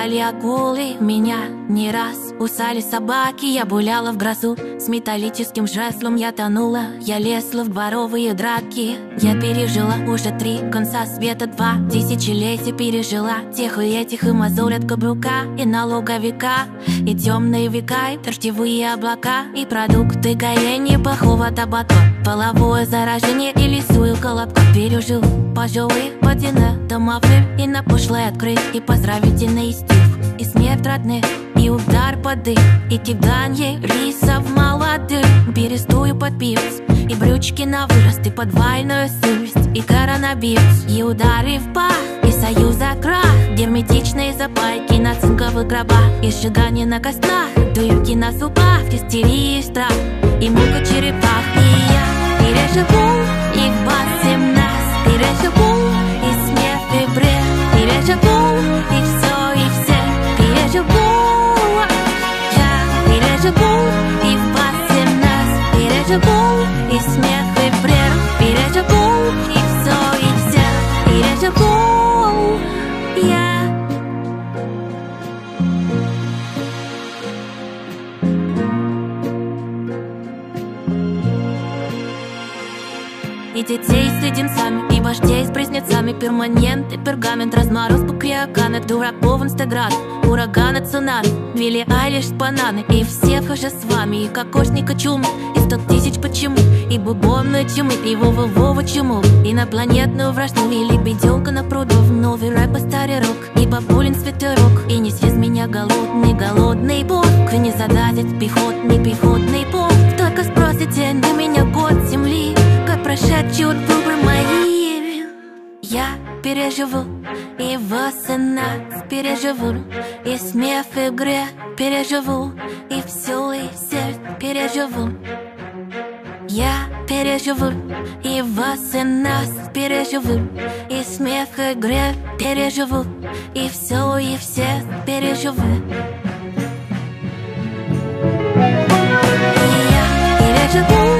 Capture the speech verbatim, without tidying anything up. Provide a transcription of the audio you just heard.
Кусали акулы меня не раз, кусали собаки, я гуляла в грозу. С металлическим жезлом я тонула, я лезла в дворовые драки. Я пережила уже три конца света, два тысячелетия пережила. Тех и этих, и мозоль от каблука, и налоговика, и темные века, и дождевые облака, и продукты горения плохого табака. Половое заражение и лесую колобка. Пережил пожалуй водяное домовым, и на пошлое открыть, и поздравительный стих, и смерть родных, и удар под дых, и кидание рисов молодых. Перестую подпивать, и брючки на вырост, и подвальную сырость, и коронавирус, и удары в пах, и союза крах, герметичные запайки на цинковых гробах, и сжигание на кострах, дырки на зубах, истерия и страх, и мука черепах. И я переживу, и в восемнадцать переживу, и смех, и бред, переживу, и все, и все переживу. Я переживу, и в восемнадцать переживу, и смех, и бред, переживу, и все, и все переживу. Я и детей с леденцами, и вождей с близнецами, перманент и пергамент, разморозку криокана, дураков инстаграм, ураганы, цунами, Билли Айлиш, бананы, и все вхожи с вами, и кокошника чумы, и сто тысяч почему, и бубонную чумы, и Вова-Вова чуму, инопланетную вражду, и лебедёнка на пруду, в новый рэп и старый рок, и бабулин свитерок, и не съест меня голодный, голодный бог, и не зададет пехотный, пехотный полк. Только спросите на меня год земли, как прошедшие выборы мои. Я переживу, и восемнадцать переживу, и смех, и грех переживу, и все, и все переживу. Я переживу, и восемнадцать переживу, и смех, и грех переживу, и все, и все переживу. И я переживу,